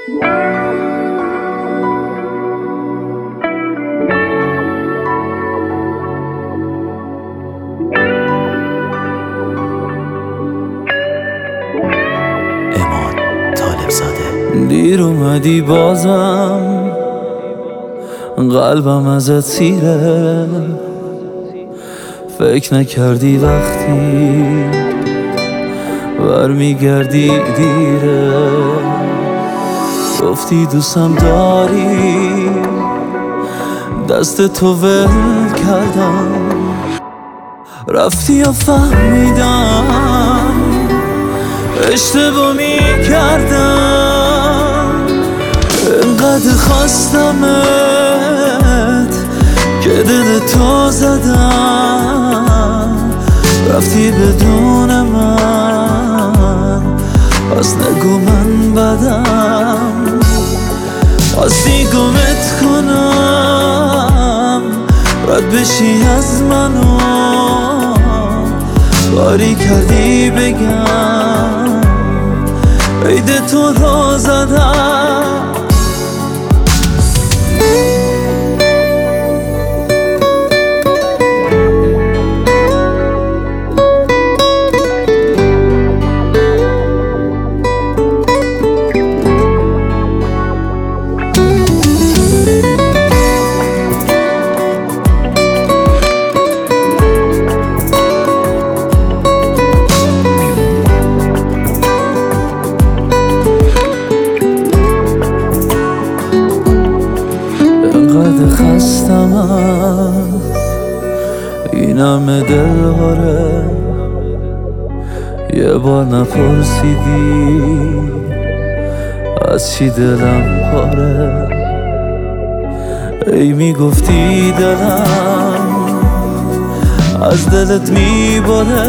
امان طالب زاده. دیر اومدی بازم، قلبم ازت سیره. فکر نکردی وقتی برمیگردی دیره. گفتی دوستم داری، دست تو ول کردم. رفتی و فهمیدم اشتباه میکردم. انقدر خواستمت که دل تو زدم. رفتی بدون من، پس نگو من بدم. خواستی گمت کنم، رد بشی از منو. کاری کردی بگم عید تو رو زدم. انقدر خستم از این همه دلهاره. یه بار نپرسیدی از چی دلم پاره. ای میگفتی دلم از دلت میباره.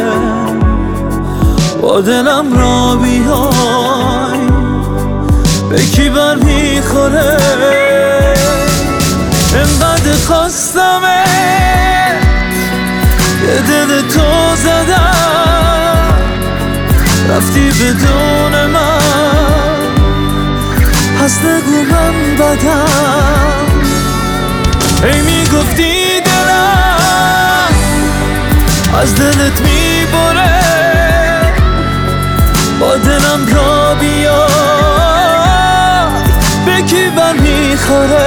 با دلم را بیای به کی بر میخوره. انقدر خواستمت یه دل تو زدم. رفتی بدون من، پس نگو من بدم. ای میگفتی دلم از دلت میبره. با دلم را بیای به کی بر میخوره.